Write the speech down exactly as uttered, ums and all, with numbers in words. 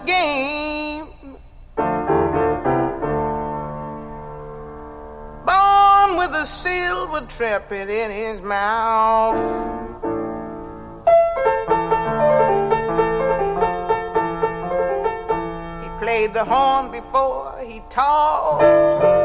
game. Born with a silver trumpet in his mouth. He played the horn before he talked.